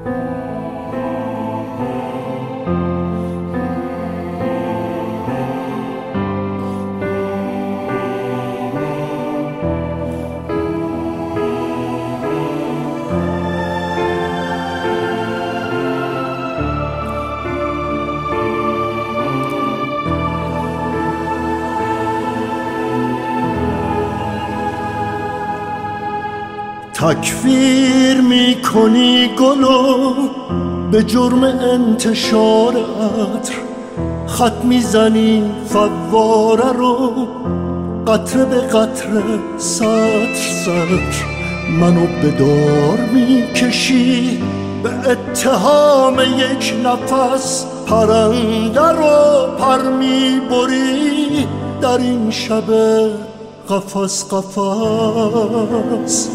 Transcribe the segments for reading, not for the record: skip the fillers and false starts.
تکفیر میکنی گلو به جرم انتشار عطر، خط میزنی فواره رو قطره به قطره سطر سطر، منو به دار میکشی به اتهام یک نفس، پرنده رو پر میبری در این شب قفس قفس.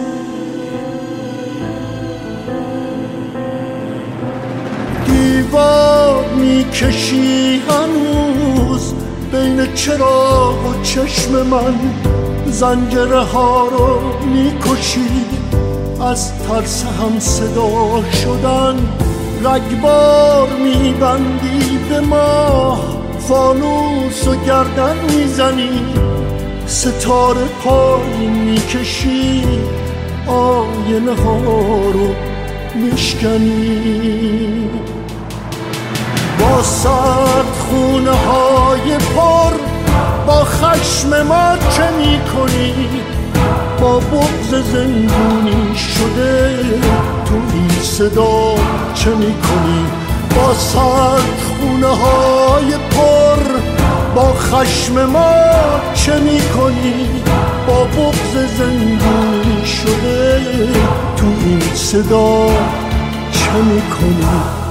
دیوار میکشی هنوز بین چراغ و چشم من، زنجره ها رو میکشی از ترس هم صدا شدن، رگبار میبندی به ماه، فانوس و گردن میزنی، ستاره پایین میکشی، آینه ها رو میشکنی. با سرد خونه های پر با خشم ما چه میکنی؟ با بغض زندونی شده تو این صدا چه میکنی؟ با سرد خونه های پر با خشم ما چه میکنی؟ با بغض زندونی شده تو این صدا چه میکنی؟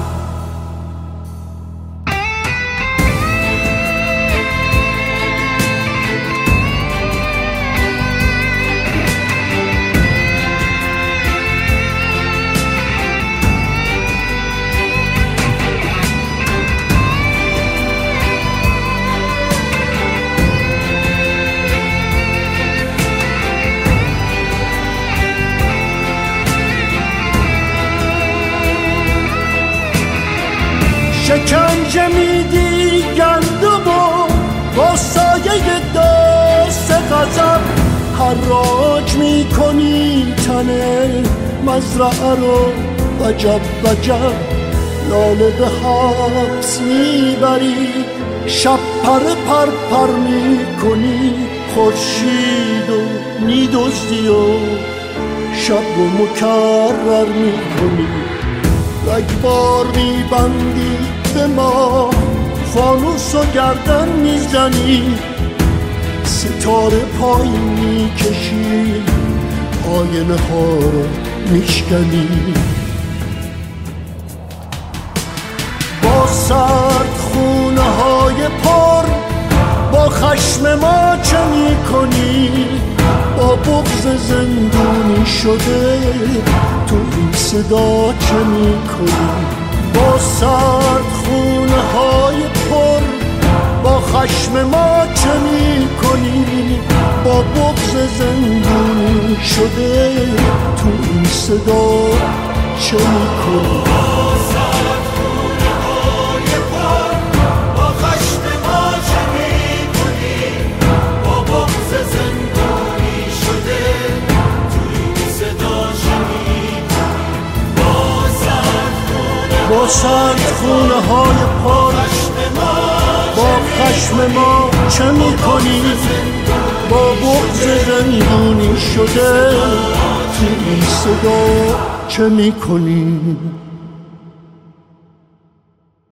شکنجه میدی گندم و با سایه دست غضب، حراج میکنی تن مزرعه رو وجب وجب، لاله به حبس میبری شب پر پر میکنی، خورشید و میدزدی و شب رو مکرر میکنی، رگبار میبندی به ما، فانوس و گردن میزنی، ستاره پایین میکشی، آینه ها رو میشکنی. با سرد خونه های پر با خشم ما چه میکنی؟ با بغض زندونی شده تو این صدا چه میکنی؟ با سرد خونه های پر با خشم ما چه میکنی؟ با بغض زندونی شده تو این صدا چه میکنی؟ با سرد خونه های پر با خشم ما چه میکنی؟ با بغض زندونی شده تو این صدا چه میکنی؟